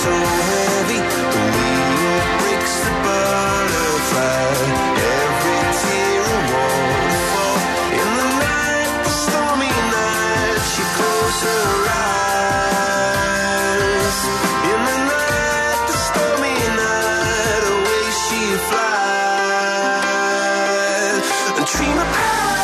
so heavy, the wheel breaks the butterfly. Every tear a waterfall. In the night, the stormy night, she closed her eyes. In the night, the stormy night, away she flies. And dream of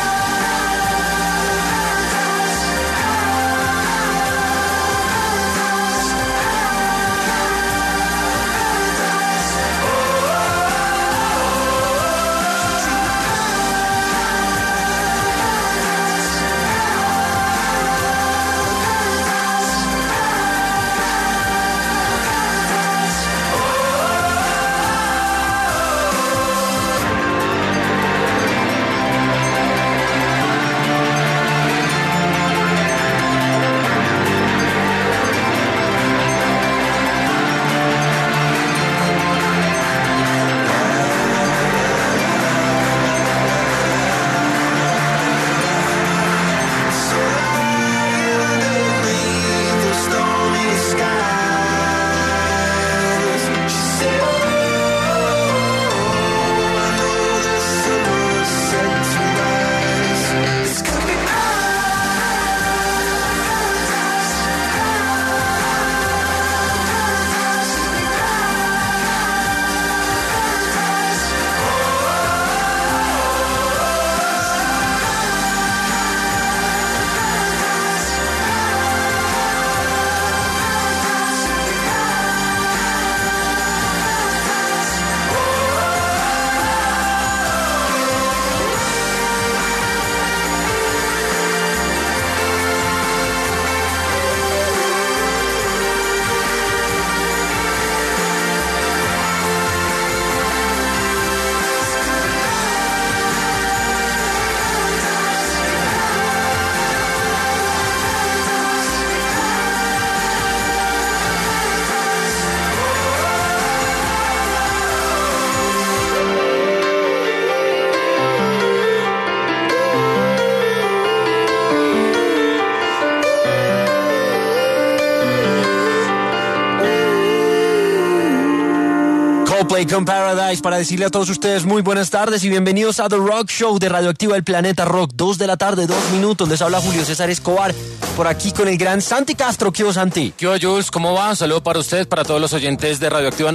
Coldplay con Paradise para decirle a todos ustedes muy buenas tardes y bienvenidos a The Rock Show de Radioactiva El Planeta Rock. 2 de la tarde, 2 minutos. Les habla Julio César Escobar por aquí con el gran Santi Castro. ¿Qué hubo, Santi? ¿Qué hubo, Jules? ¿Cómo va? Un saludo para ustedes, para todos los oyentes de Radioactiva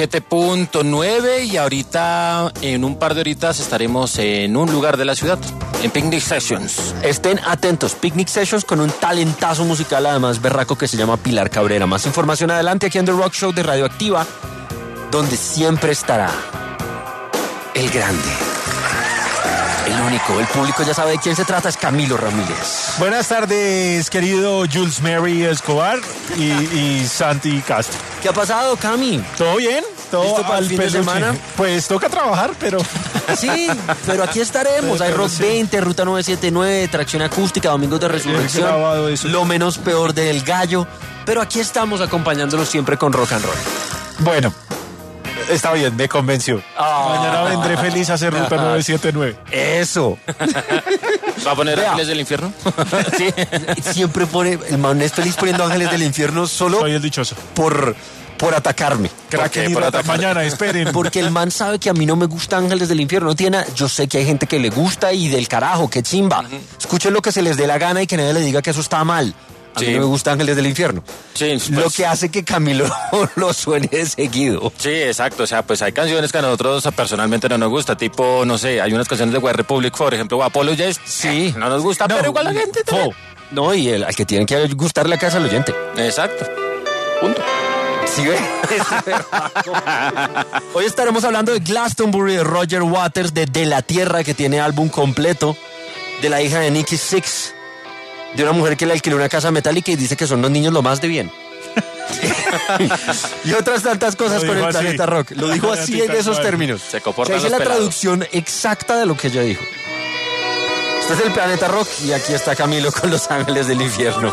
97.9 y ahorita, en un par de horitas, estaremos en un lugar de la ciudad, en Picnic Sessions. Estén atentos, Picnic Sessions con un talentazo musical además berraco que se llama Pilar Cabrera. Más información adelante aquí en The Rock Show de Radioactiva, donde siempre estará el grande, el único, el público ya sabe de quién se trata, es Camilo Ramírez. Buenas tardes, querido Jules Mary Escobar y Santi Castro. ¿Qué ha pasado, Cami? ¿Todo bien? ¿Todo ¿Listo para el fin de semana? Pues toca trabajar, pero... Sí, pero aquí estaremos. Hay Rock 20, Ruta 979, Tracción Acústica, Domingos de Resurrección, Lo Menos Peor del Gallo. Pero aquí estamos acompañándolos siempre con rock and roll. Bueno, está bien, me convenció. Mañana vendré feliz a hacer Ruta 979. Eso. ¿Va a poner Ángeles del Infierno? Sí. Siempre pone, el man es feliz poniendo Ángeles del Infierno solo... Soy el dichoso. Por atacarme. Kraken y Rata, mañana, esperen. Porque el man sabe que a mí no me gusta Ángeles del Infierno. No tiene, yo sé que hay gente que le gusta y del carajo, que chimba. Escuchen lo que se les dé la gana y que nadie le diga que eso está mal. A mí no me gusta Ángeles del Infierno. Sí, pues, lo que hace que Camilo lo suene de seguido. Sí, exacto. O sea, pues hay canciones que a nosotros personalmente no nos gusta. Tipo, no sé, hay unas canciones de White Republic, por ejemplo, Apologize. Sí. No nos gusta, pero igual la gente también. No, y al que tienen que gustarle la casa al oyente. Exacto. Punto. ¿Sí ve? Hoy estaremos hablando de Glastonbury, de Roger Waters, de La Tierra, que tiene álbum completo, de la hija de Nicky Six, de una mujer que le alquiló una casa metálica y dice que son los niños lo más de bien. Y otras tantas cosas con el Planeta Rock. Lo dijo así en esos términos. Se comportan esa es los la pelados. traducción exacta de lo que ella dijo. Este es el Planeta Rock y aquí está Camilo con Los Ángeles del Infierno.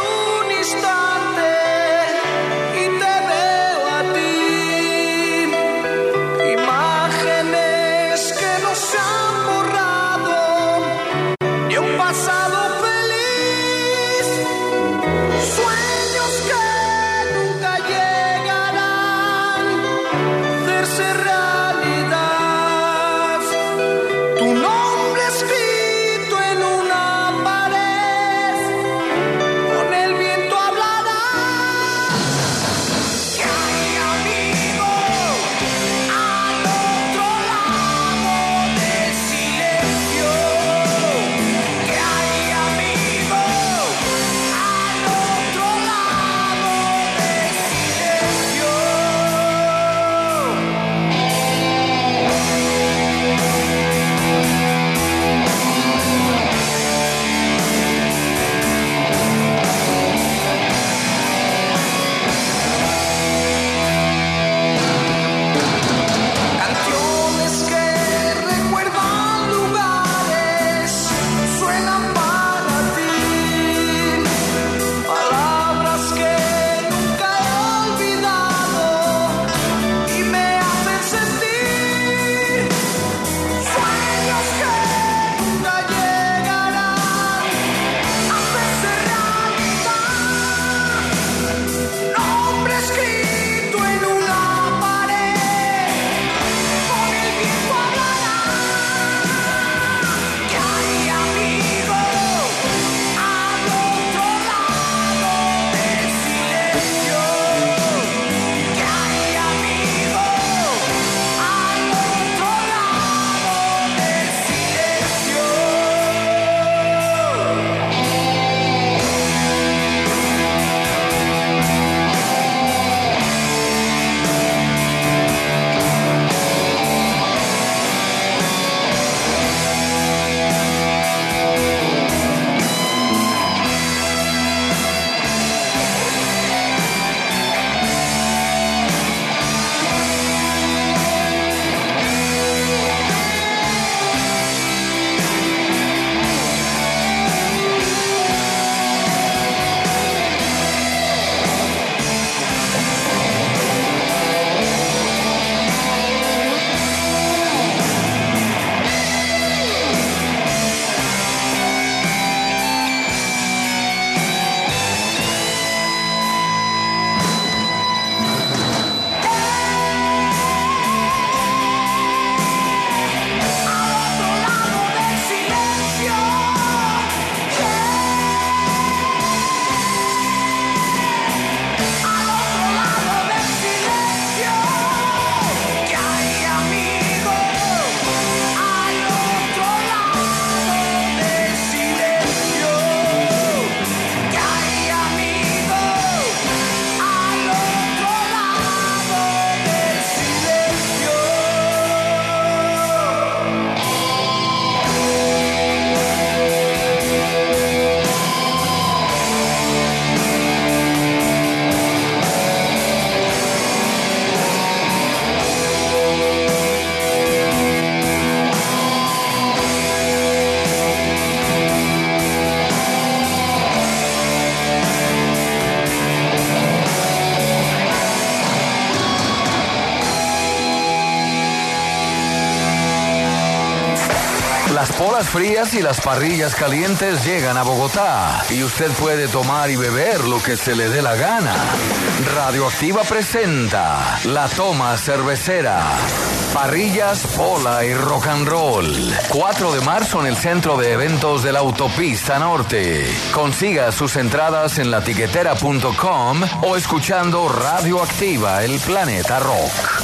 temporadas frías y las parrillas calientes llegan a Bogotá y usted puede tomar y beber lo que se le dé la gana. Radioactiva presenta La Toma Cervecera. Parrillas, pola y rock and roll. 4 de marzo en el centro de eventos de la Autopista Norte. Consiga sus entradas en latiquetera.com o escuchando Radioactiva, el planeta rock.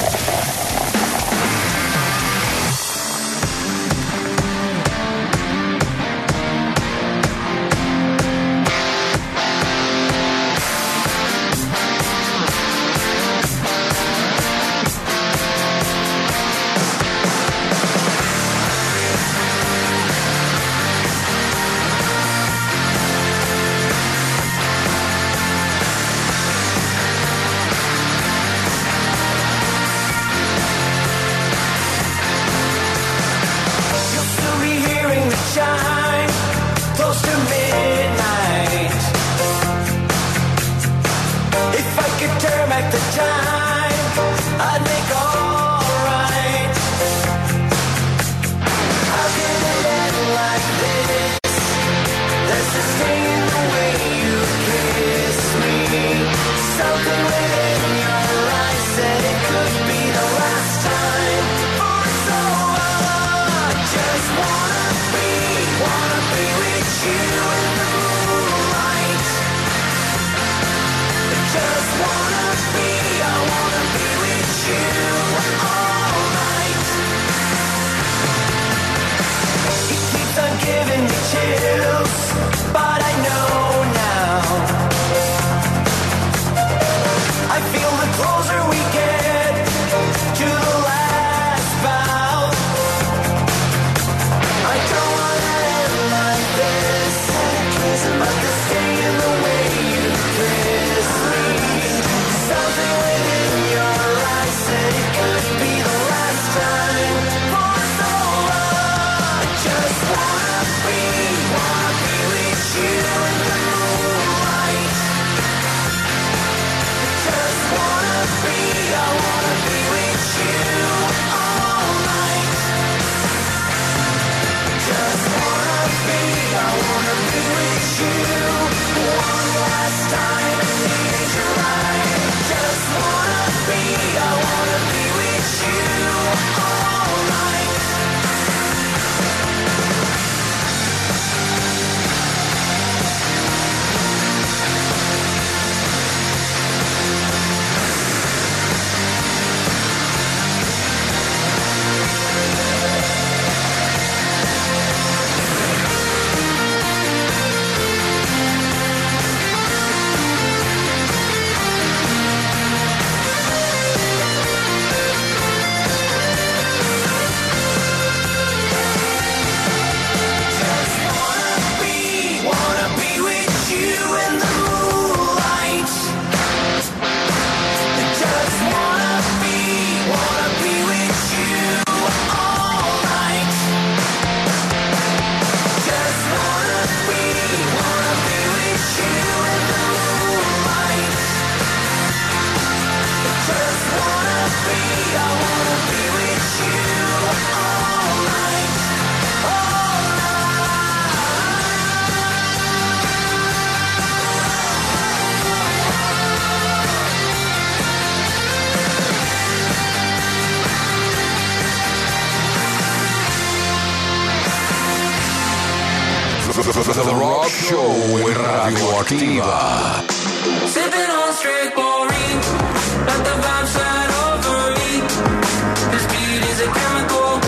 The Rock Show en Radioactiva. Sipping on straight chlorine, let the vibe slide over me. This beat is a chemical,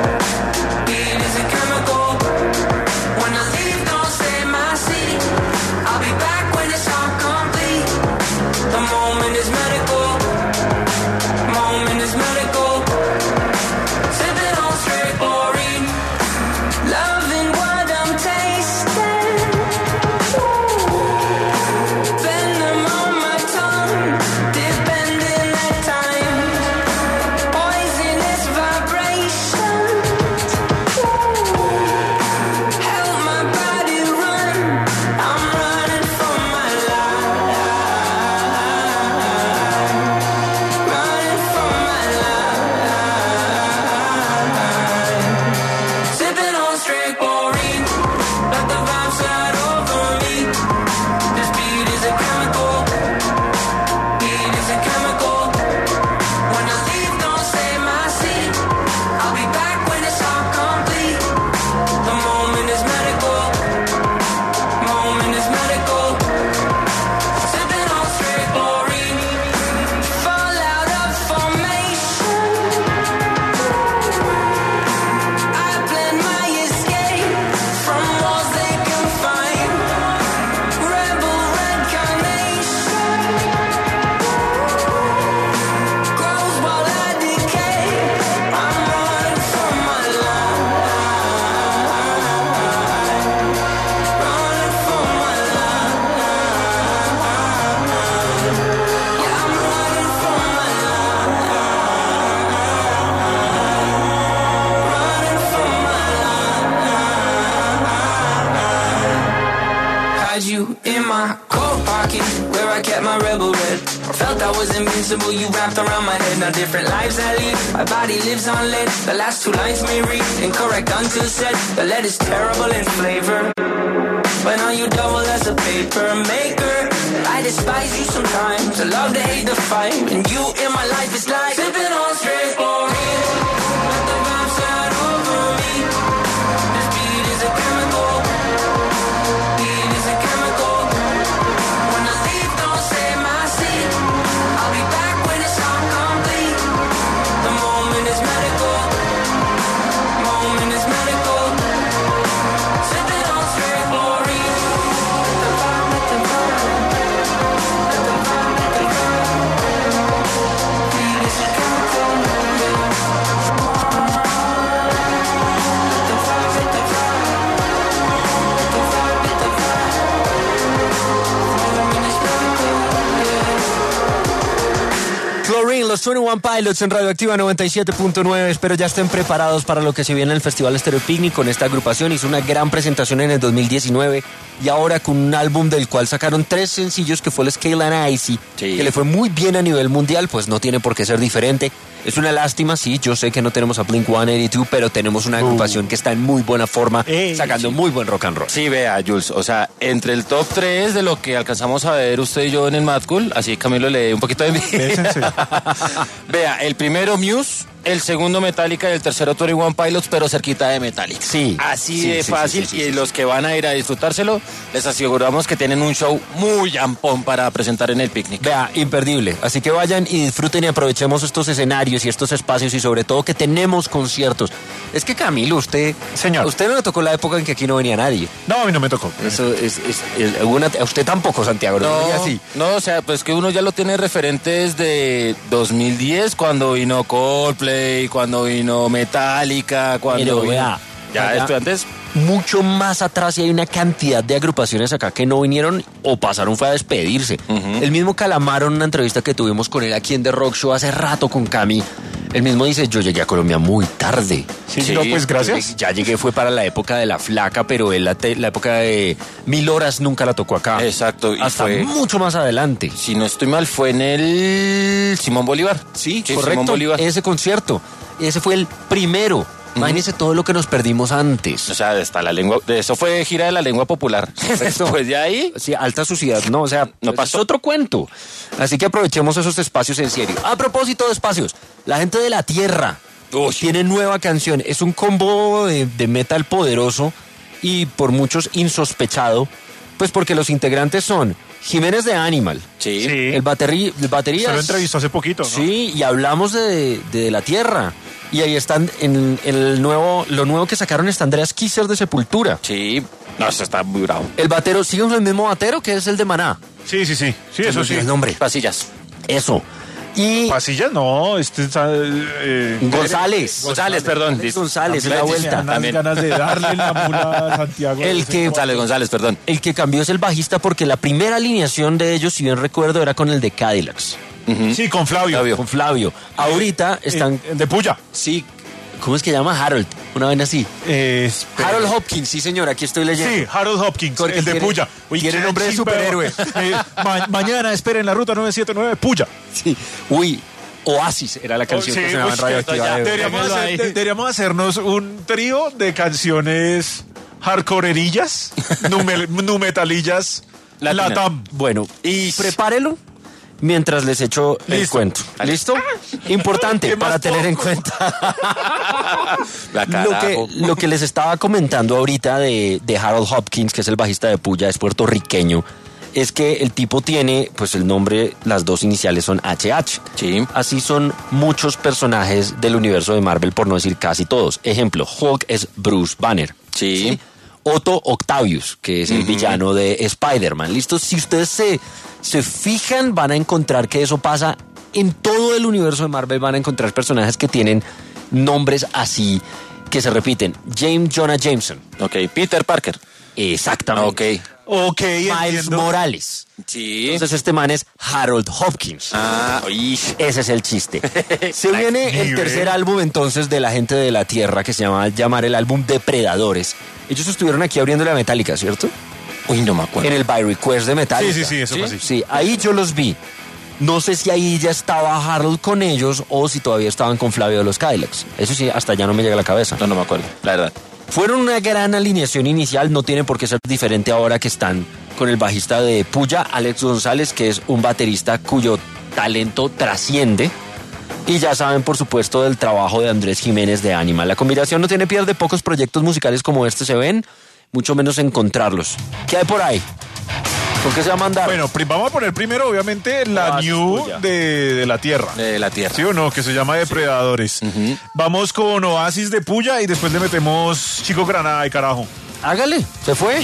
beat is a chemical. When I leave, don't say my seat. I'll be back when it's all complete. The moment is medical, moment is medical. Sipping on straight chlorine, loving what I'm tasting. Venom on my tongue, depending at times. Poisonous vibration. in my coat pocket, where I kept my rebel red. Felt I was invincible, you wrapped around my head. Now different lives I lead, my body lives on lead. The last two lines may read, incorrect until said. The lead is terrible in flavor, but now you double as a paper maker. I despise you sometimes, I love to hate the fight. And you in my life is like sipping on straight chlorine. Let the vibe slide over me. This beat is a chemical. Beat is a chemical. When I leave, don't say my seat. I'll be back when it's all complete. The moment is medical. Moment is medical. Sipping on straight chlorine. Let the vibe, let the vibe. Let the vibe, let the vibe. Beat is a chemical. Let the vibe, let the vibe. Let the vibe, let the vibe. Moment is medical. Chlorine, los 21 Pilots en Radioactiva 97.9. Espero ya estén preparados para lo que se viene en el Festival Stereo Picnic con esta agrupación. Hizo una gran presentación en el 2019 y ahora con un álbum del cual sacaron 3 sencillos que fue el Scale and Icy, Sí. que le fue muy bien a nivel mundial, pues no tiene por qué ser diferente. Es una lástima, sí, yo sé que no tenemos a Blink-182, pero tenemos una agrupación que está en muy buena forma, sacando muy buen rock and roll. Sí, vea, Jules, o sea, entre el top 3 de lo que alcanzamos a ver usted y yo en el Mad Cool, así Camilo le dio un poquito de envidia. Bésense. Vea, el primero Muse, el segundo Metallica y el tercero 21 Pilots, pero cerquita de Metallica. Sí. Así Sí, de sí, fácil, sí, sí, y sí, los que van a ir a disfrutárselo, les aseguramos que tienen un show muy ampón para presentar en el picnic. Vea, imperdible. Así que vayan y disfruten y aprovechemos estos escenarios y estos espacios y sobre todo que tenemos conciertos. Es que Camilo, usted... Señor. A usted no le tocó la época en que aquí no venía nadie. No, a mí no me tocó. Eso a usted tampoco, Santiago. No, venía así. no, o sea, pues que uno ya lo tiene referente desde 2010, cuando vino Coldplay, cuando vino Metallica, cuando Pero vino... vea, Ya allá- estudiantes... Mucho más atrás y hay una cantidad de agrupaciones acá que no vinieron o pasaron fue a despedirse. El mismo Calamaro en una entrevista que tuvimos con él aquí en The Rock Show hace rato con Cami, él mismo dice, yo llegué a Colombia muy tarde. Sí, no, pues gracias. Ya llegué, fue para la época de La Flaca, pero él la época de 1000 horas nunca la tocó acá. Exacto, y Hasta fue- mucho más adelante. Si no estoy mal, fue en el Simón Bolívar. Sí, Simón correcto. Bolívar. Ese concierto. Ese fue el primero. Imagínense todo lo que nos perdimos antes. O sea, hasta la lengua... Eso fue gira de la lengua popular. Después de ahí... Sí, alta sociedad, no, o sea, No es pasó. otro cuento. Así que aprovechemos esos espacios en serio. A propósito de espacios, la gente de La Tierra tiene nueva canción. Es un combo de metal poderoso y por muchos insospechado, pues porque los integrantes son Jiménez de Animal, Sí. Sí. el batería Se lo entrevistó hace poquito, ¿no? Sí, y hablamos de La Tierra. Y ahí están, en lo nuevo que sacaron está Andreas Kisser de Sepultura. Sí. No, eso está muy bravo. El batero, sigue con el mismo batero que es el de Maná. Sí, sí, sí. Sí, eso sí. El nombre. Pasillas. Eso. Y Pasilla, no. González. González, perdón. González, González, es la También, vuelta. Unas también. ganas de darle la mula a Santiago. El que- González, perdón. El que cambió es el bajista porque la primera alineación de ellos, si bien recuerdo, era con el de Cadillacs, Sí, con Flavio. con Flavio. Ahorita están... El de Puya. Sí, ¿cómo es que llama? Harold, una vez así. Harold Hopkins, sí señor, aquí estoy leyendo. Sí, Harold Hopkins, Porque el de tiene- Puya. tiene qué nombre de chimba. superhéroe. Mañana esperen la ruta 979, Puya. Sí. Uy, Oasis era la canción Sí, que sonaba en uy, Radioactiva. ya, Deberíamos hacernos un trío de canciones hardcoreerillas, numetalillas, Latina. latam. Bueno, y prepárelo mientras les echo el Listo. cuento. ¿Listo? Importante ¿Qué más para tener en poco? cuenta. La carajo. Lo que les estaba comentando ahorita de Harold Hopkins, que es el bajista de Puya, es puertorriqueño, es que el tipo tiene, pues el nombre, las dos iniciales son HH. Sí. Así son muchos personajes del universo de Marvel, por no decir casi todos. Ejemplo, Hulk es Bruce Banner. Sí. Otto Octavius, que es el villano de Spider-Man. ¿Listo? Si ustedes se fijan, van a encontrar que eso pasa en todo el universo de Marvel. Van a encontrar personajes que tienen nombres así, que se repiten. James Jonah Jameson. Ok, Peter Parker. Exactamente. Ok. Ok, Miles entiendo. Morales. Sí. Entonces este man es Harold Hopkins. Ah, uy. Ese es el chiste. Se viene el tercer álbum entonces de la gente de la Tierra que se llama llamar el álbum Depredadores. Ellos estuvieron aquí abriendo la Metallica, ¿cierto? Uy, no me acuerdo. En el By Request de Metallica. Sí, eso fue así. Sí, ahí yo los vi. No sé si ahí ya estaba Harold con ellos o si todavía estaban con Flavio de los Cadillacs. Eso sí, hasta ya no me llega a la cabeza. No me acuerdo, la verdad. Fueron una gran alineación inicial, no tiene por qué ser diferente ahora que están con el bajista de Puya, Alex González, que es un baterista cuyo talento trasciende. Y ya saben, por supuesto, del trabajo de Andrés Jiménez de Animal. La combinación no tiene pierde, pocos proyectos musicales como este se ven, mucho menos encontrarlos. ¿Qué hay por ahí? ¿Con qué se va a mandar? Bueno, vamos a poner primero, obviamente, la Oasis New Puya. de la Tierra. De la Tierra. ¿Sí o no? Que se llama Depredadores. Vamos con Oasis de Puya y después le metemos Chico Granada y carajo. Hágale, se fue.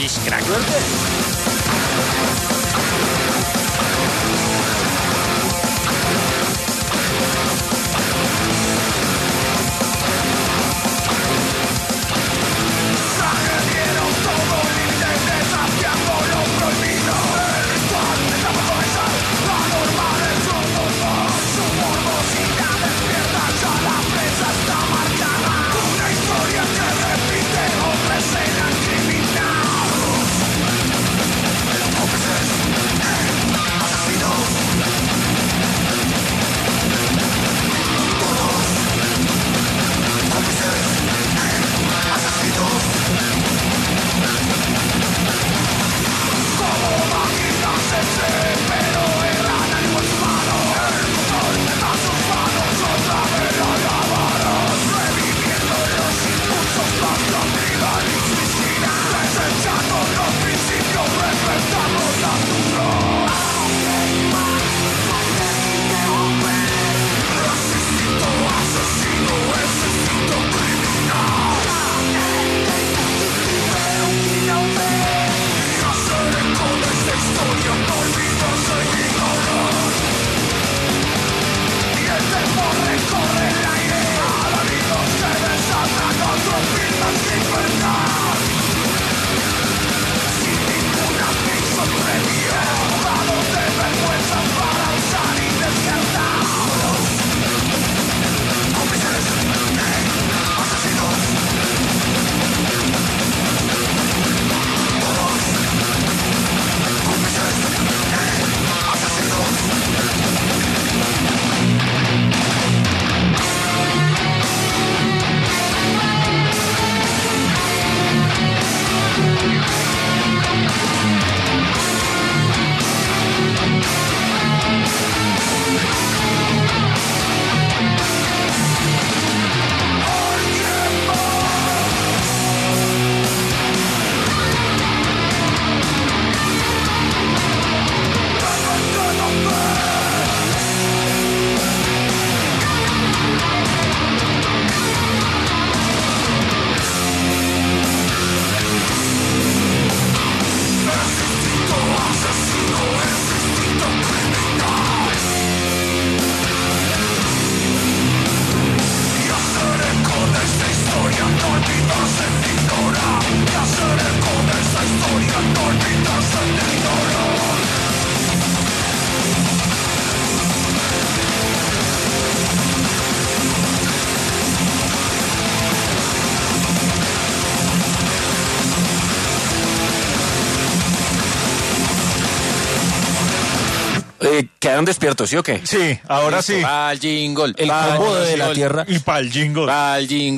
¿Quedan despiertos, sí o qué? Sí, ahora sí. Pa'l jingle. El combo de la Tierra. Y pa'l jingle. Pa'l jingle.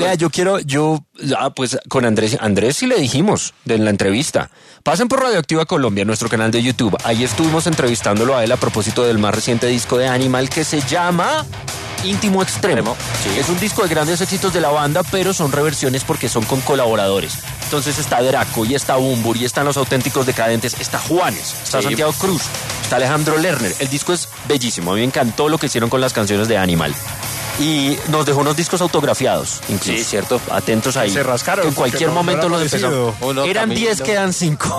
Vea, pues con Andrés sí le dijimos en la entrevista. Pasen por Radioactiva Colombia, nuestro canal de YouTube. Ahí estuvimos entrevistándolo a él a propósito del más reciente disco de Animal que se llama Íntimo Extremo. Sí. Es un disco de grandes éxitos de la banda, pero son reversiones porque son con colaboradores. Entonces está Draco, y está Bumbur, y están Los Auténticos Decadentes, está Juanes, está Sí. Santiago Cruz, está Alejandro Lerner. El disco es bellísimo, a mí me encantó lo que hicieron con las canciones de Animal. Y nos dejó unos discos autografiados, incluso. Sí, cierto. Atentos ahí. Se rascaron, Que en cualquier porque no momento era los parecido. empezamos. Uno Eran caminando. 10, quedan 5.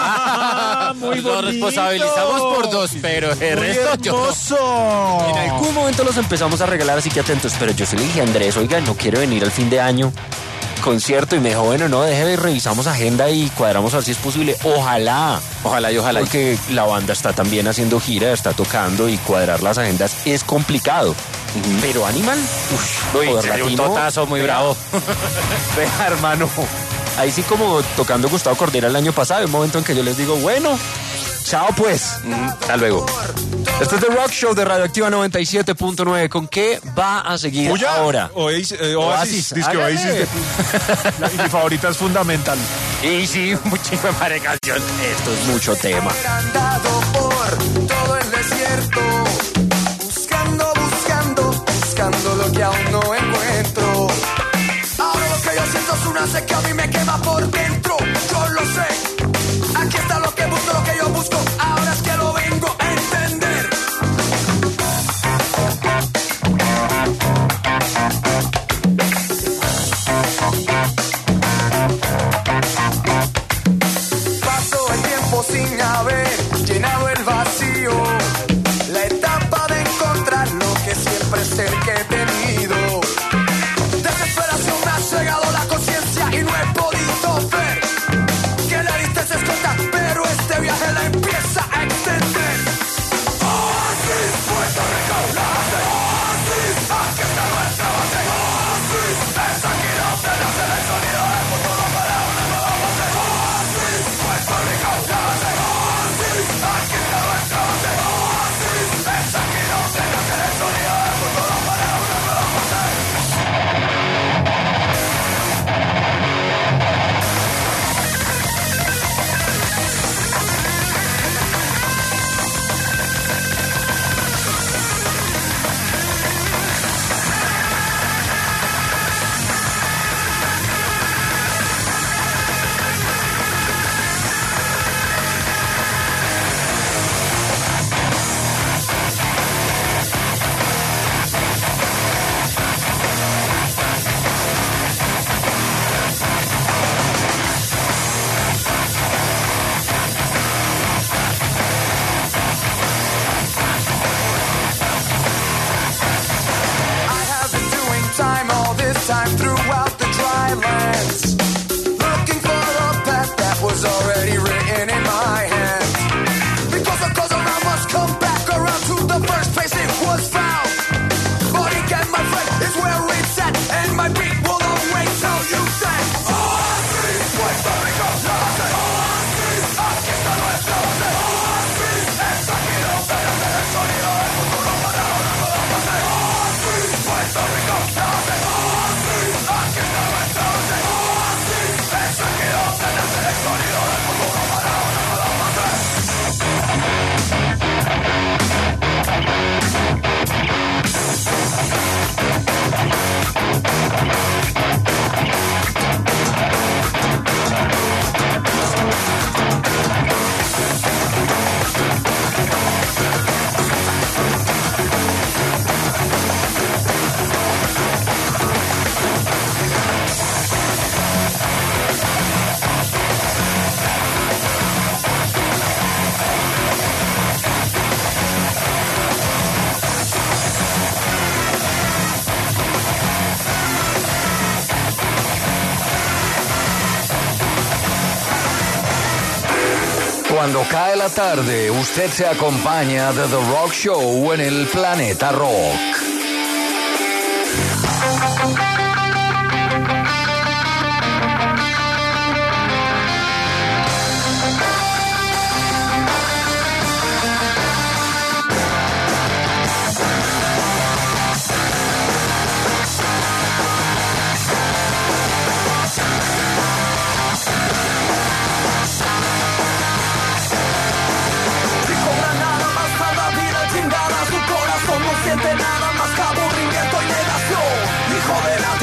Muy Nos responsabilizamos por 2, pero el resto yo no. hermoso. En algún momento los empezamos a regalar, así que atentos. Pero yo se le dije a Andrés, oiga, no quiere venir al fin de año concierto. Y me dijo, bueno, no, deje, revisamos agenda y cuadramos a ver si es posible. Ojalá. Ojalá y ojalá. Porque la banda está también haciendo gira, está tocando y cuadrar las agendas es complicado. Pero Animal, Uy, joder, sería un latino, totazo muy vea, bravo. Vea, hermano, Ahí sí como tocando Gustavo Cordera el año pasado, hay un momento en que yo les digo, bueno, chao pues. Hasta luego. Este es The Rock Show de Radioactiva 97.9. ¿Con qué va a seguir Puya, ahora? Oasis. Dice que Hágale. Oasis de mi favorita es Fundamental. Y sí, muchísima canción. Esto es mucho tema. Andado por todo el desierto, buscando, buscando, buscando lo que aún no encuentro. Ahora lo que yo siento es una sed que a mí me quema por dentro. Yo lo sé, aquí está lo que busco, lo que yo busco. Ahora es que lo vengo a entender. Paso el tiempo sin haber llenado el vacío, la etapa de encontrar lo que siempre es el que he tenido. Desesperación me ha cegado la conciencia y no he podido ver que la distancia es corta, pero este viaje la empieza a extender. Oasis, Puerto Rico, la base. Oasis, aquí está nuestra base. Oasis, es aquí donde nace el sonido del futuro para una nueva fase. Oasis, Puerto Rico, la base. Oasis, aquí está nuestra base. Oasis, es aquí donde nace el sonido del futuro para una nueva fase. I have been doing time all this time throughout the dry lands, looking for a path that was already written in my hand. Because what goes around must come back around to the first place it was found. But again, my friend, is where it's at, and my beat will always tell you that. Oasis, Puerto Rico, la base. Oasis, aquí está nuestra base. Oasis, es aquí donde nace el sonido del futuro para una nueva fase. Oasis, Puerto Rico, la base. Oasis, aquí está nuestra base. Oasis, es aquí donde nace el sonido del futuro para una nueva fase. Cuando cae la tarde, usted se acompaña de The Rock Show en el Planeta Rock. Y cobra nada más cada vida chingada, su corazón no siente nada más que aburrimiento y negación. Hijo de la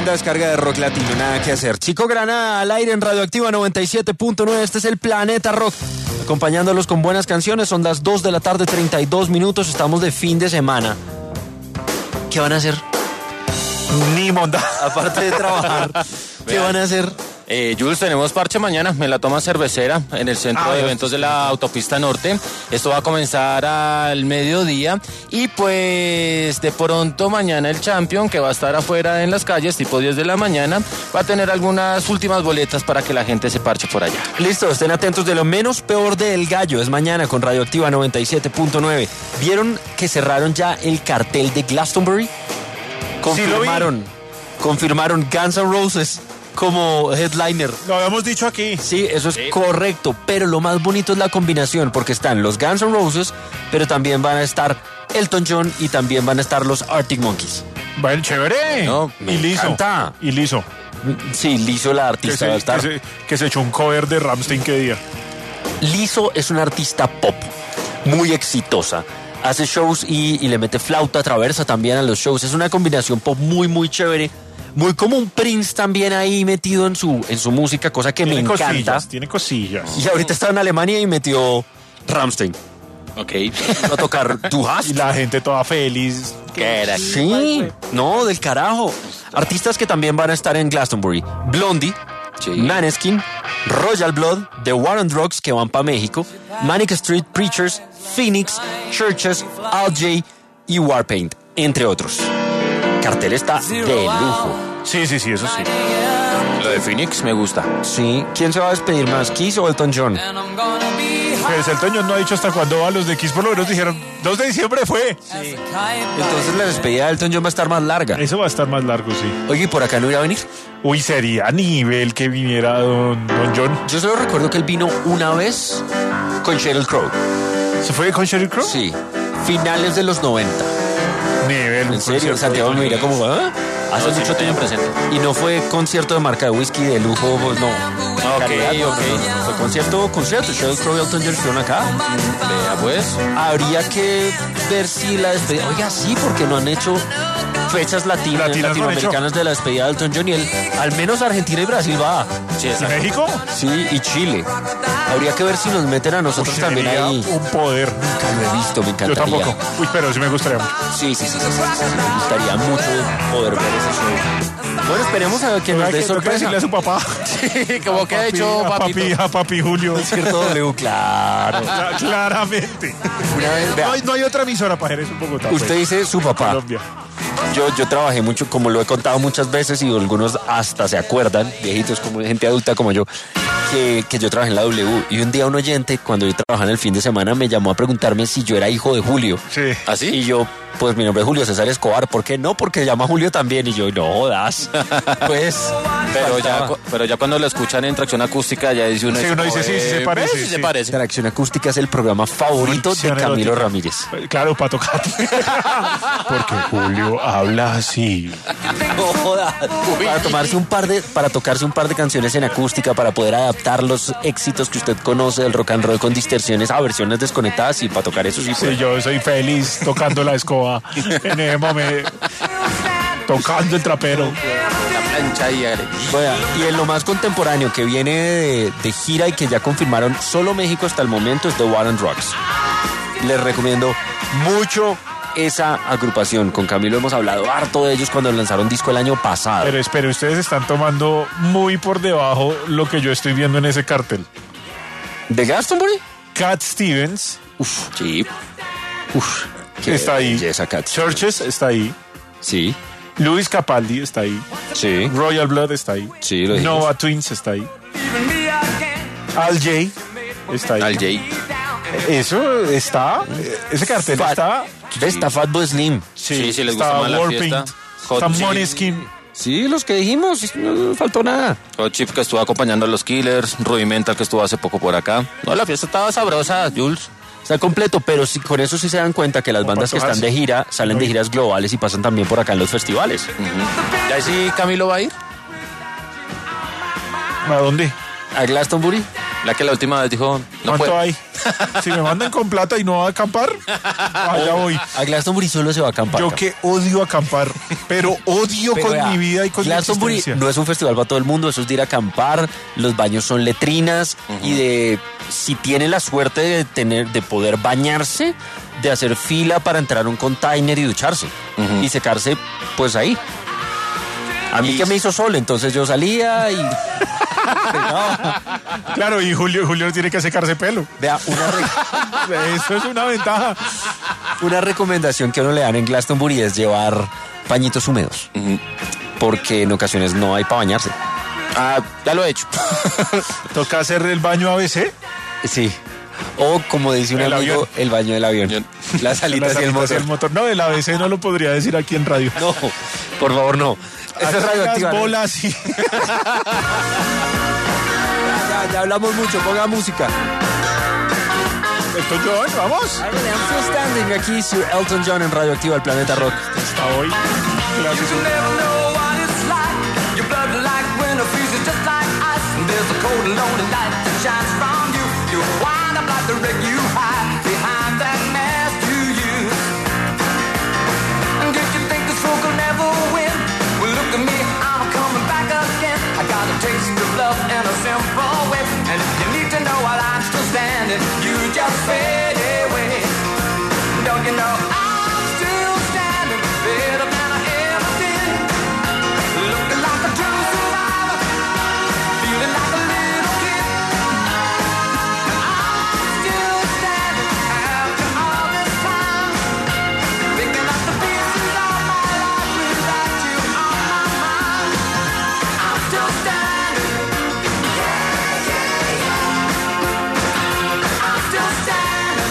Tremenda descarga de rock latino, nada que hacer. Chico Granada al aire en Radioactiva 97.9. Este es el Planeta Rock. Acompañándolos con buenas canciones. Son las 2 de la tarde, 32 minutos. Estamos de fin de semana. ¿Qué van a hacer? Ni monda. Aparte de trabajar, ¿qué Vean. van a hacer? Jules, tenemos parche mañana en la toma cervecera en el centro de eventos de la autopista norte. Esto va a comenzar al mediodía y pues de pronto mañana el Champion, que va a estar afuera en las calles tipo 10 de la mañana, va a tener algunas últimas boletas para que la gente se parche por allá. Listo, estén atentos de lo menos peor del gallo. Es mañana con Radioactiva 97.9. ¿Vieron que cerraron ya el cartel de Glastonbury? Confirmaron Guns N' Roses como headliner. Lo habíamos dicho aquí. Sí, eso es correcto, pero lo más bonito es la combinación, porque están los Guns N' Roses, pero también van a estar Elton John y también van a estar los Arctic Monkeys. Bueno, chévere. No, me y liso. encanta. Y liso. Sí, Lizzo, la Que artista, va a estar. que se echó un cover de Rammstein qué día. Lizzo es una artista pop muy exitosa. Hace shows y le mete flauta traversa también a los shows. Es una combinación pop muy, muy chévere. Muy como un Prince también ahí metido en su música, cosa que me encanta. Tiene cosillas. Y ahorita está en Alemania y metió Rammstein. Ok. Va a tocar Du Hast. Y la gente toda feliz. Sí, no, del carajo. Artistas que también van a estar en Glastonbury. Blondie, Sí. Maneskin, Royal Blood, The War on Drugs, que van para México, Manic Street Preachers, Phoenix, Churches, Al J y Warpaint, entre otros. Cartel está de lujo. Sí, eso sí. Lo de Phoenix me gusta. Sí, ¿quién se va a despedir más, Kiss o Elton John? Pues Elton John no ha dicho hasta cuándo va. Los de Kiss por lo menos dijeron 2 de diciembre fue. Entonces la despedida de Elton John va a estar más larga. Eso va a estar más largo, sí. Oye, ¿y por acá no irá a venir? Uy, sería a nivel que viniera don John. Yo solo recuerdo que él vino una vez con Sheryl Crow. ¿Se fue con Sheryl Crow? Sí, finales de los 90. Nivel. En serio, Santiago me mira como, ¿ah? Hace No, sí, mucho tenía tiempo. presente. Y no fue concierto de marca de whisky de lujo, pues, no. Calidad, no, ok. no. Fue concierto. Sheryl Crow y Elton John estuvieron acá. Vea pues. Habría que ver si la despedida. Oiga, sí, porque no han hecho fechas Latinas no han latinoamericanas de la despedida de Elton John y él. Al menos Argentina y Brasil va. Sí, ¿Y exacto. México? Sí, y Chile. Habría que ver si nos meten a nosotros también Sería ahí. un poder. Nunca lo he visto, me Yo encantaría. tampoco. Uy, pero sí me gustaría mucho. Sí. Me gustaría mucho poder ver ese show. Bueno, esperemos a que nos Oiga, dé que toca sorpresa. decirle a su papá. Como que ha hecho papito. A papi Julio. Concierto W, claro. Claramente. Una vez, vea, No hay otra emisora para Jerez en Bogotá. usted pues. dice su papá. Colombia. Yo trabajé mucho, como lo he contado muchas veces y algunos hasta se acuerdan, viejitos como gente adulta como yo, que yo trabajé en la W. Y un día un oyente, cuando yo trabajaba en el fin de semana, me llamó a preguntarme si yo era hijo de Julio. Sí. ¿Así? Y yo, pues mi nombre es Julio César Escobar. ¿Por qué no? Porque se llama Julio también. Y yo, no jodas. Pues, Pero ya cuando lo escuchan en tracción acústica ya dice uno. Sí, uno dice, sí, se parece, Sí, se sí. parece. Tracción Acústica es el programa favorito de Ficción Camilo erótica. Ramírez. Claro, para tocar. Porque Julio habla así. No jodas. Para tocarse un par de canciones en acústica, para poder adaptar los éxitos que usted conoce del rock and roll con distorsiones a versiones desconectadas y para tocar eso sí. Sí, yo soy feliz tocando la escoba en el momento. Tocando el trapero. La plancha y Bueno, y en lo más contemporáneo que viene de gira y que ya confirmaron solo México hasta el momento es The War on Drugs. Les recomiendo mucho esa agrupación. Con Camilo hemos hablado harto de ellos cuando lanzaron disco el año pasado. Pero espere, ustedes están tomando muy por debajo lo que yo estoy viendo en ese cartel. ¿De Glastonbury? Cat Stevens Sí. Qué está ahí. belleza, Cat. Churches está ahí. Sí, Luis Capaldi está ahí. sí. Royal Blood está ahí. Sí, lo dijimos. Nova Twins está ahí. Al J está ahí. Al J. Eso está. Ese cartel está. Está Fatboy Slim. Sí, si les gusta está más la Warpaint, fiesta. Hot Está Chip. Måneskin. Sí, los que dijimos, no faltó nada. Hot Chip que estuvo acompañando a los Killers. Rudimental que estuvo hace poco por acá. No, la fiesta estaba sabrosa, Jules. Está completo, pero sí, con eso sí se dan cuenta que las Como bandas que para están de gira salen de giras globales y pasan también por acá en los festivales. ¿Ya sí Camilo va a ir? ¿A dónde? ¿A Glastonbury? La que la última vez dijo, no ¿Cuánto puede. hay? Si me mandan con plata y no a acampar, allá voy. A Glastonbury solo se va a acampar. Yo que odio acampar, pero odio Pero con vea, mi vida y con mi Glastonbury existencia. no es un festival para todo el mundo, eso es de ir a acampar, los baños son letrinas y de si tiene la suerte de poder bañarse, de hacer fila para entrar a un container y ducharse y secarse pues ahí. A mí que me hizo sol, entonces yo salía y no, Claro, y Julio no tiene que secarse pelo. vea, Eso es una ventaja. una recomendación que a uno le dan en Glastonbury es llevar pañitos húmedos, porque en ocasiones no hay para bañarse. Ah, ya lo he hecho. Toca hacer el baño ABC. Sí. O como dice un El amigo, avión. el baño del avión. Las alitas y el motor. No, el ABC no lo podría decir aquí en radio. No, por favor, no. Esa es Las radioactiva. ¿no? bolas y... Ya hablamos mucho, ponga música. Estoy yo, vamos. I'm still standing. Aquí Sir Elton John en Radioactiva, el Planeta Rock. Hasta hoy. Clásico. You never know what it's like. Your blood like winter freezes just like ice. And there's a cold and lonely light that shines from you. You wind up like the wreck you hide behind that mask you use. And did you think this fool could never win? Well, look at me, I'm coming back again. I got a taste of love in a simple way. And if you need to know while I'm still standing, you just fade away. Don't you know I'm still standing better than I ever did? Looking like a true survivor, feeling like a little kid. I'm still standing after all this time, picking up the pieces of my life without you on my mind. I'm still standing. I'm still standing.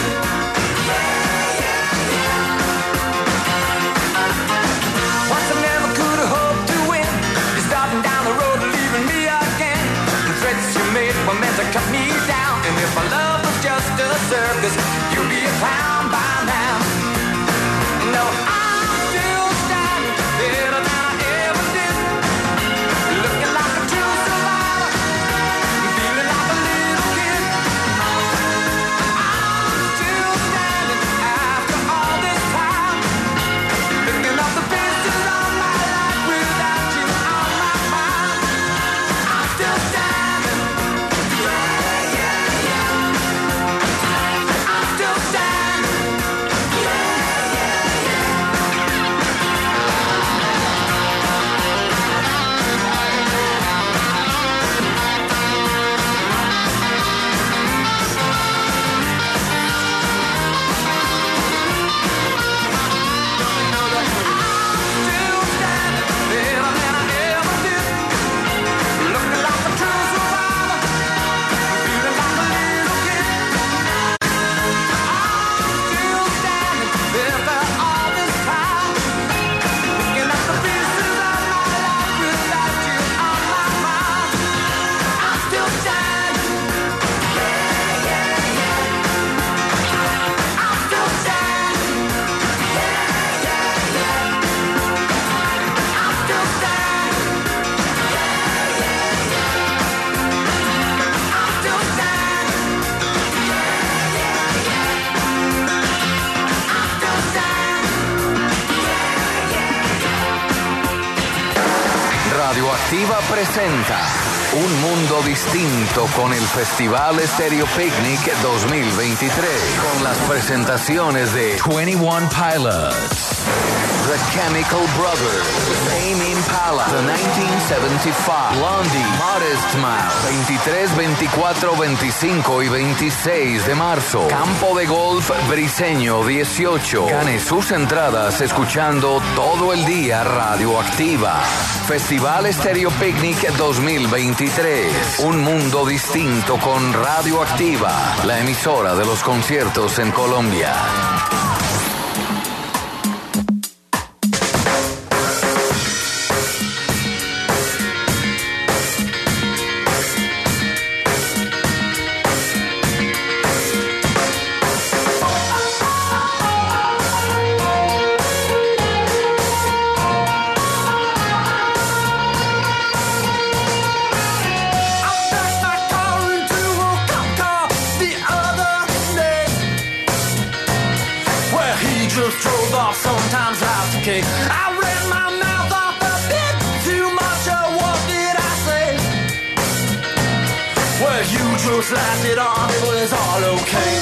Once I never could have hoped to win. You're starting down the road and leaving me again. The threats you made were meant to cut me down. And if my love was just a circus, you'd be a clown by now. No, I'm still standing better than I ever did. Looking like a true survivor, feeling like a little kid. I'm still standing after all this time, picking up the pieces of my life without you on my mind. I'm still standing. I'm still standing. Still standing better than I ever did. Looking like a true survivor, feeling like a little kid. I'm still standing better all this time, picking up the pieces of my life without you on my mind. I'm still standing. I'm still standing. I'm still standing. I'm still standing. I'm still standing. Radioactiva presenta Un Mundo Distinto con el Festival Stereo Picnic 2023. Con las presentaciones de 21 Pilots, The Chemical Brothers, Tame Impala, The 1975, Blondie, Modest Mouse, 23, 24, 25 y 26 de marzo. Campo de Golf Briseño 18. Gane sus entradas escuchando todo el día Radioactiva. Festival Stereo Picnic 2023. Un mundo distinto con Radioactiva, la emisora de los conciertos en Colombia. I backed my car into a cop car the other truth drove off, sometimes life's okay. I ran my mouth off a bit too much, or what did I say? Well, you just laughed it off, it was all okay.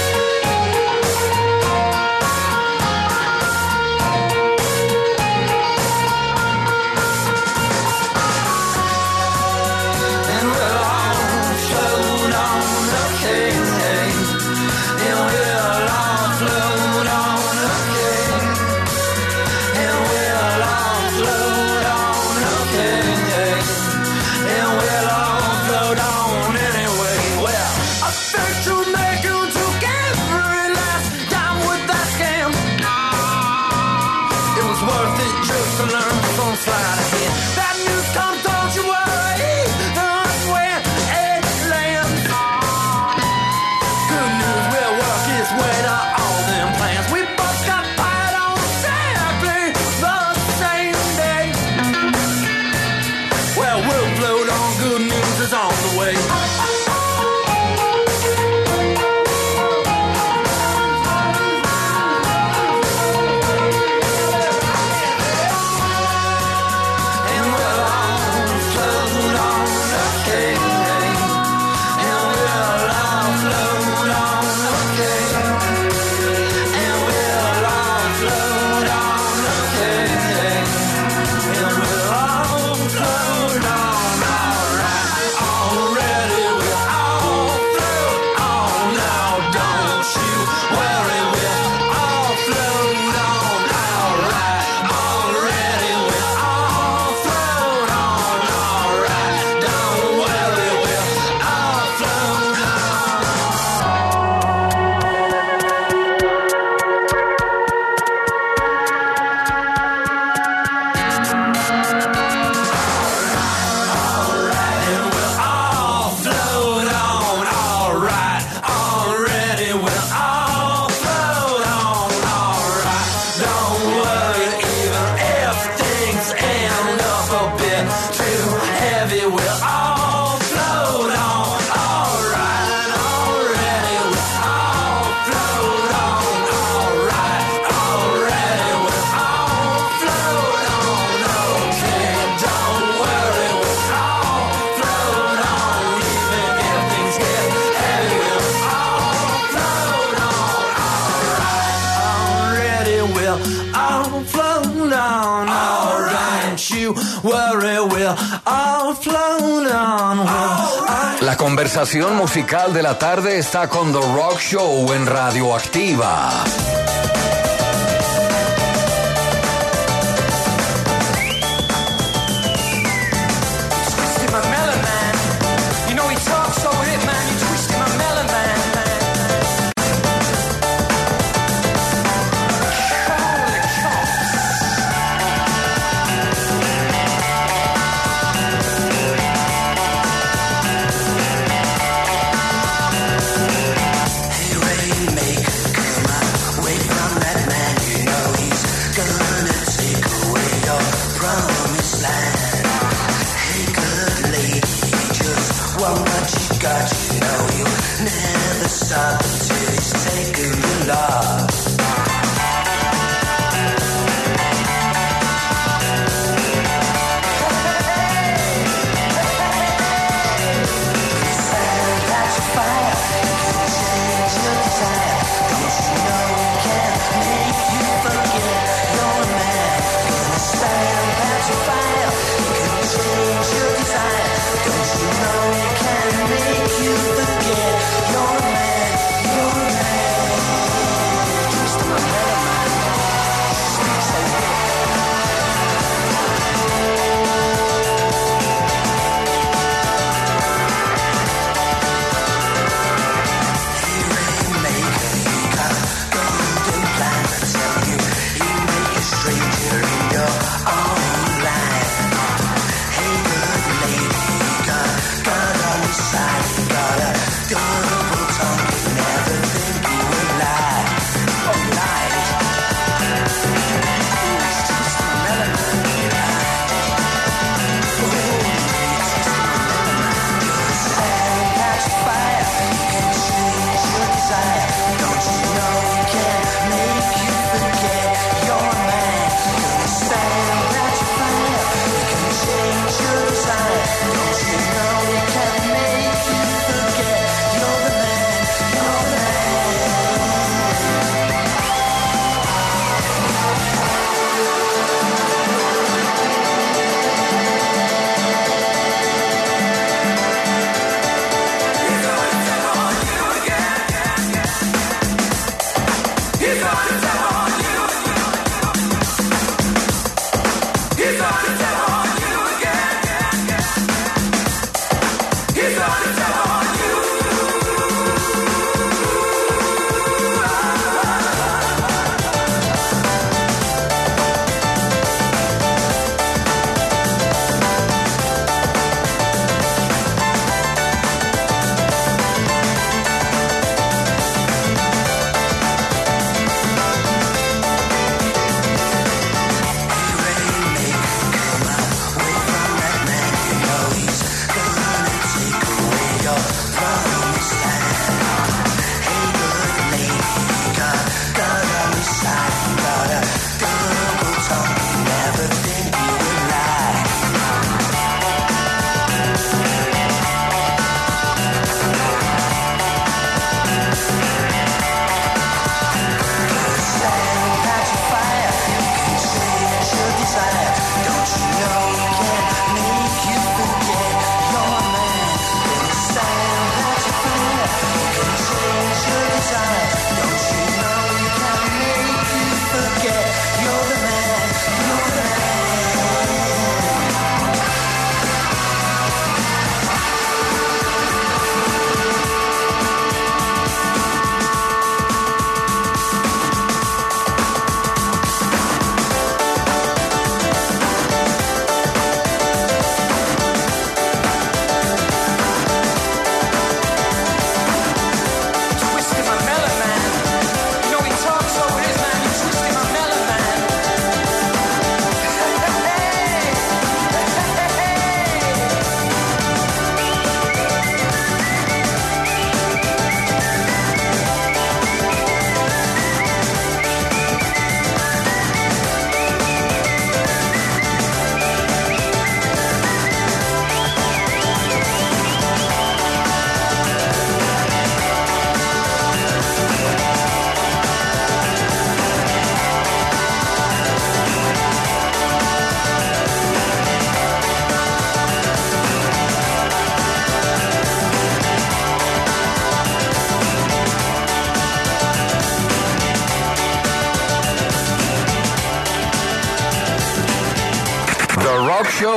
La conversación musical de la tarde está con The Rock Show en Radioactiva.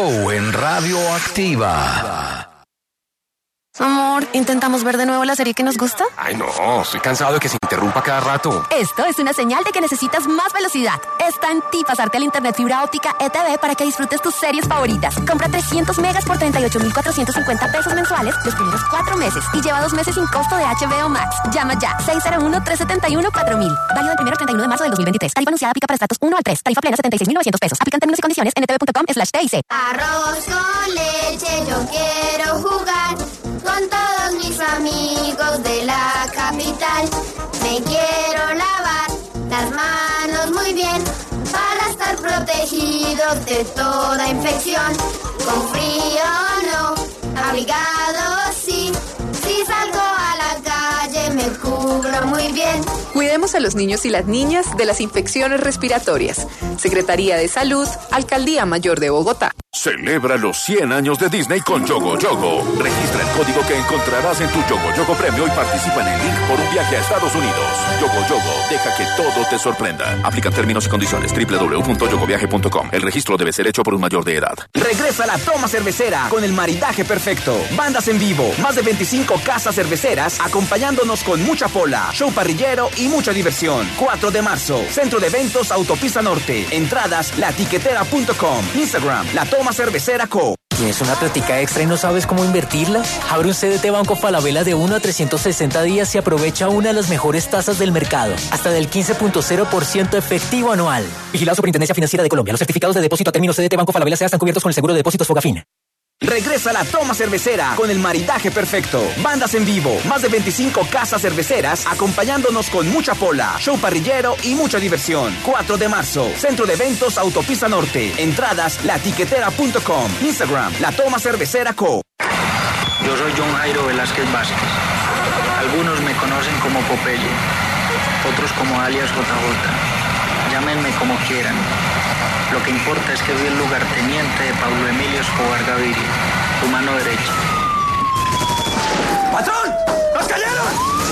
Show en Radioactiva. Amor, ¿intentamos ver de nuevo la serie que nos gusta? Ay, no, estoy cansado de que se interrumpa cada rato. Esto es una señal de que necesitas más velocidad. Está en ti pasarte al internet fibra óptica ETV para que disfrutes tus series favoritas. Compra 300 megas por 38,450 pesos mensuales los primeros 4 meses y lleva 2 meses sin costo de HBO Max. Llama ya, 601-371-4000. Válido del 1 al 31 de marzo del 2023. Tarifa anunciada aplica para estratos 1 al 3. Tarifa plena 76,900 pesos. Aplican términos y condiciones en etv.com/TIC. Arroz con leche, yo quiero jugar con todos mis amigos de la capital. Me quiero lavar las manos muy bien para estar protegidos de toda infección. Con frío no, abrigado sí. Si salgo a la calle me cubro muy bien. Cuidemos a los niños y las niñas de las infecciones respiratorias. Secretaría de Salud, Alcaldía Mayor de Bogotá. Celebra los 100 años de Disney con Yogo Yogo. Registra el código que encontrarás en tu Yogo Yogo Premio y participa en el link por un viaje a Estados Unidos. Yogo Yogo, deja que todo te sorprenda. Aplican términos y condiciones. www.yogoviaje.com. El registro debe ser hecho por un mayor de edad. Regresa la toma cervecera con el maridaje perfecto. Bandas en vivo, más de 25 casas cerveceras acompañándonos con mucha pola, show parrillero y mucha diversión. 4 de marzo, Centro de Eventos Autopista Norte. Entradas latiquetera.com. Instagram, La Toma Cervecera Co. ¿Tienes una plática extra y no sabes cómo invertirla? Abre un CDT Banco Falabella de 1 a 360 días y aprovecha una de las mejores tasas del mercado. Hasta del 15.0% efectivo anual. Vigilado Superintendencia Financiera de Colombia. Los certificados de depósito a término CDT Banco Falabella están cubiertos con el seguro de depósitos Fogafín. Regresa la toma cervecera con el maridaje perfecto. Bandas en vivo, más de 25 casas cerveceras acompañándonos con mucha pola, show parrillero y mucha diversión. 4 de marzo, Centro de Eventos Autopista Norte. Entradas latiquetera.com. Instagram, La Toma Cervecera Co. Yo soy John Jairo Velázquez Vázquez. Algunos me conocen como Popeye, otros como alias JJ. Llámenme como quieran. Lo que importa es que soy el lugarteniente de Pablo Emilio Escobar Gaviria, tu mano derecha. ¡Patrón! ¡Nos cayeron!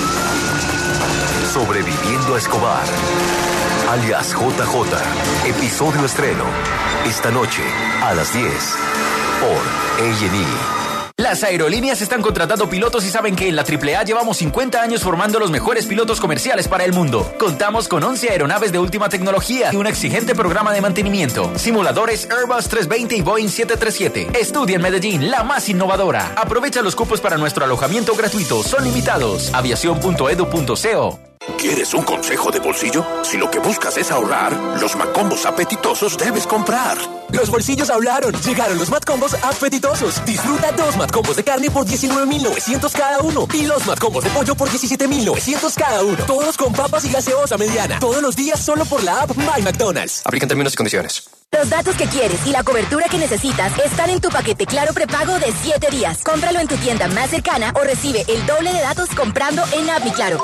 Sobreviviendo a Escobar, alias JJ, episodio estreno, esta noche a las 10 por A&E. Las aerolíneas están contratando pilotos y saben que en la AAA llevamos 50 años formando los mejores pilotos comerciales para el mundo. Contamos con 11 aeronaves de última tecnología y un exigente programa de mantenimiento. Simuladores Airbus 320 y Boeing 737. Estudia en Medellín, la más innovadora. Aprovecha los cupos para nuestro alojamiento gratuito. Son limitados. Aviación.edu.co. ¿Quieres un consejo de bolsillo? Si lo que buscas es ahorrar, los McCombos apetitosos debes comprar. Los bolsillos hablaron. Llegaron los McCombos apetitosos. Disfruta 2 McCombos de carne por 19,900 cada uno. Y los McCombos de pollo por 17,900 cada uno. Todos con papas y gaseosa mediana. Todos los días solo por la app My McDonald's. Aplican términos y condiciones. Los datos que quieres y la cobertura que necesitas están en tu paquete Claro prepago de 7 días. Cómpralo en tu tienda más cercana o recibe el doble de datos comprando en App Mi Claro.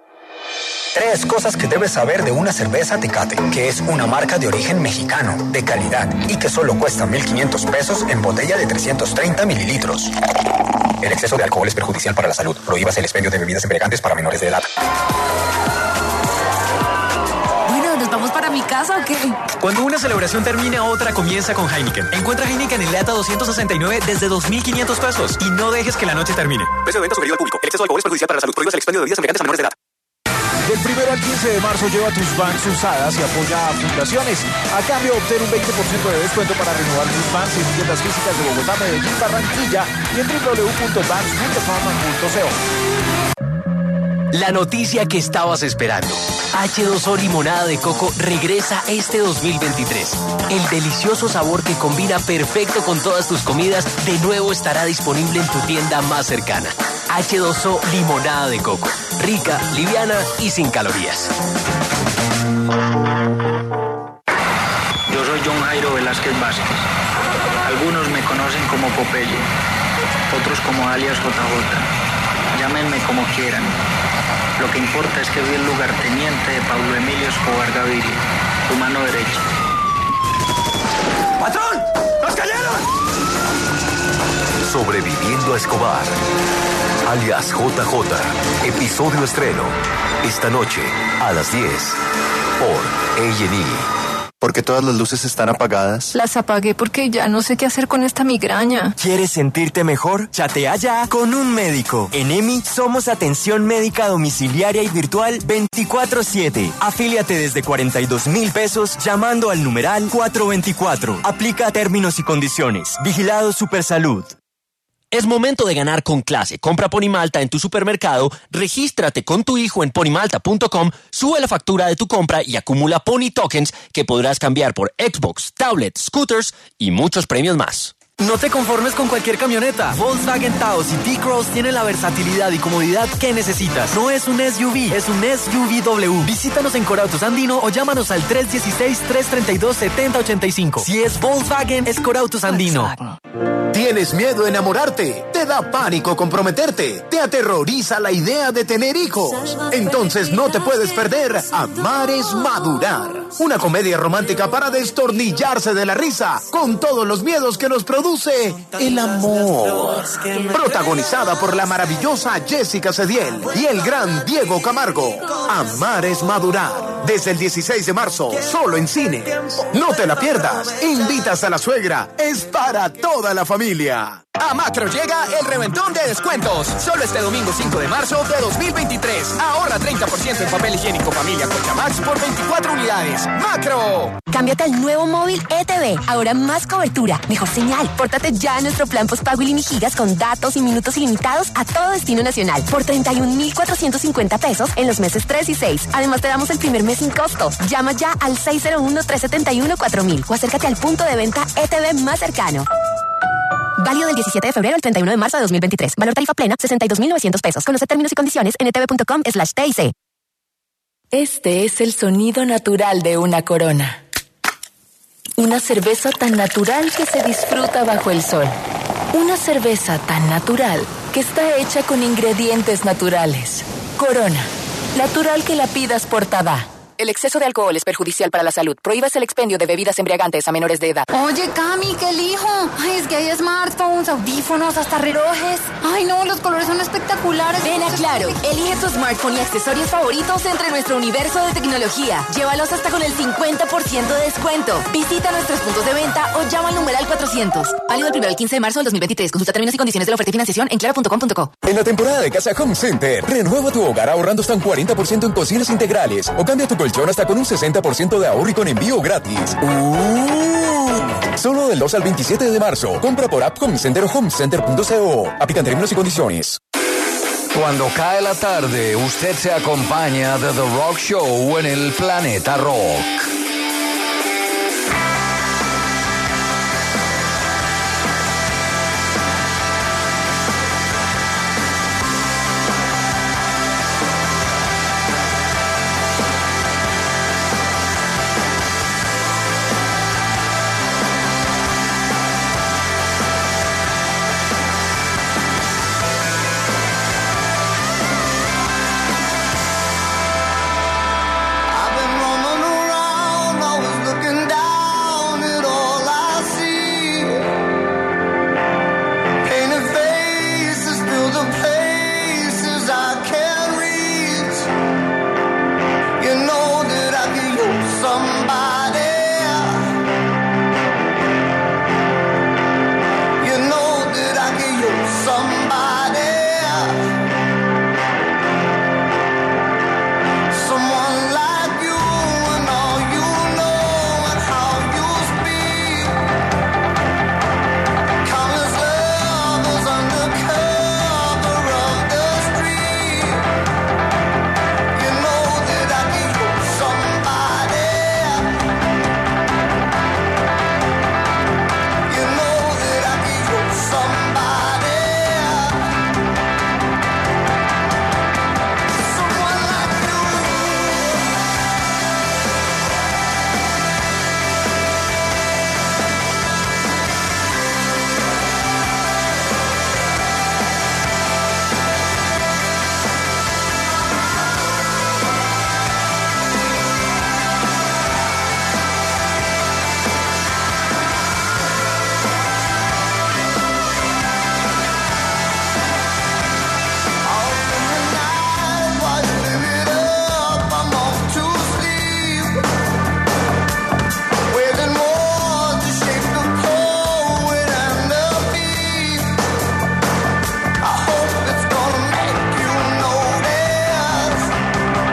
3 cosas que debes saber de una cerveza Tecate, que es una marca de origen mexicano, de calidad y que solo cuesta 1,500 pesos en botella de 330 mililitros. El exceso de alcohol es perjudicial para la salud. Prohíbas el expendio de bebidas embriagantes para menores de edad. Bueno, ¿nos vamos para mi casa o qué? Cuando una celebración termina, otra comienza con Heineken. Encuentra Heineken en lata 269 desde 2,500 pesos y no dejes que la noche termine. Precio de venta sugerido al público. El exceso de alcohol es perjudicial para la salud. Prohíbas el expendio de bebidas embriagantes a menores de edad. Del 1 al 15 de marzo lleva tus Vans usadas y apoya a fundaciones. A cambio, obtén un 20% de descuento para renovar tus Vans en tiendas físicas de Bogotá, Medellín, Barranquilla y en www.vans.com.co. La noticia que estabas esperando. H2O Limonada de Coco regresa este 2023. El delicioso sabor que combina perfecto con todas tus comidas de nuevo estará disponible en tu tienda más cercana. H2O Limonada de Coco. Rica, liviana y sin calorías. Yo soy John Jairo Velázquez Vázquez. Algunos me conocen como Popeye, otros como alias JJ. Llámenme como quieran. Lo que importa es que soy el lugarteniente de Pablo Emilio Escobar Gaviria, tu mano derecha. ¡Patrón! ¡Nos cayeron! Sobreviviendo a Escobar, alias JJ, episodio estreno, esta noche a las 10 por A&E. ¿Por qué todas las luces están apagadas? Las apagué porque ya no sé qué hacer con esta migraña. ¿Quieres sentirte mejor? Chatea ya con un médico. En EMI somos atención médica domiciliaria y virtual 24/7. Afíliate desde 42,000 pesos llamando al numeral 424. Aplica términos y condiciones. Vigilado Supersalud. Es momento de ganar con clase. Compra Ponimalta en tu supermercado, regístrate con tu hijo en ponimalta.com, sube la factura de tu compra y acumula Pony Tokens que podrás cambiar por Xbox, tablets, scooters y muchos premios más. No te conformes con cualquier camioneta. Volkswagen Taos y T-Cross tienen la versatilidad y comodidad que necesitas. No es un SUV, es un SUVW. Visítanos en Corautos Andino o llámanos al 316-332-7085. Si es Volkswagen, es Corautos Andino. ¿Tienes miedo a enamorarte? ¿Te da pánico comprometerte? ¿Te aterroriza la idea de tener hijos? Entonces no te puedes perder Amar es Madurar. Una comedia romántica para destornillarse de la risa con todos los miedos que nos produce el amor. Protagonizada por la maravillosa Jessica Cediel y el gran Diego Camargo. Amar es Madurar. Desde el 16 de marzo, solo en cine. No te la pierdas. Invitas a la suegra. Es para toda la familia. A Macro llega el reventón de descuentos. Solo este domingo 5 de marzo de 2023. Ahorra 30% en papel higiénico Familia Colchamax por 24 unidades. ¡Macro! Cámbiate al nuevo móvil ETV. Ahora más cobertura, mejor señal. Pórtate ya a nuestro plan postpago gigas con datos y minutos ilimitados a todo destino nacional por 31,450 pesos en los meses 3 y 6. Además te damos el primer mes sin costo. Llama ya al 601-371-4000 o acércate al punto de venta ETV más cercano. Válido del 17 de febrero al 31 de marzo de 2023. Valor tarifa plena, 62,900 pesos. Conoce términos y condiciones en etv.com/TIC. Este es el sonido natural de una Corona. Una cerveza tan natural que se disfruta bajo el sol. Una cerveza tan natural que está hecha con ingredientes naturales. Corona. Natural que la pidas por Tabá. El exceso de alcohol es perjudicial para la salud. Prohíbas el expendio de bebidas embriagantes a menores de edad. Oye, Cami, ¿qué elijo? Ay, es que hay smartphones, audífonos, hasta relojes. Ay, no, los colores son espectaculares. Ven a Claro, elige tu smartphone y accesorios favoritos entre nuestro universo de tecnología. Llévalos hasta con el 50% de descuento. Visita nuestros puntos de venta o llama al numeral 400. Válido del 1 al 15 de marzo del 2023. Consulta términos y condiciones de la oferta y financiación en claro.com.co. En la temporada de Casa Home Center, renueva tu hogar ahorrando hasta un 40% en cocinas integrales o cambia tu colchón hasta con un 60% de ahorro y con envío gratis. Solo del 2 al 27 de marzo. Compra por app Home Center o homecenter.co. Aplican términos y condiciones. Cuando cae la tarde, usted se acompaña de The Rock Show en el Planeta Rock.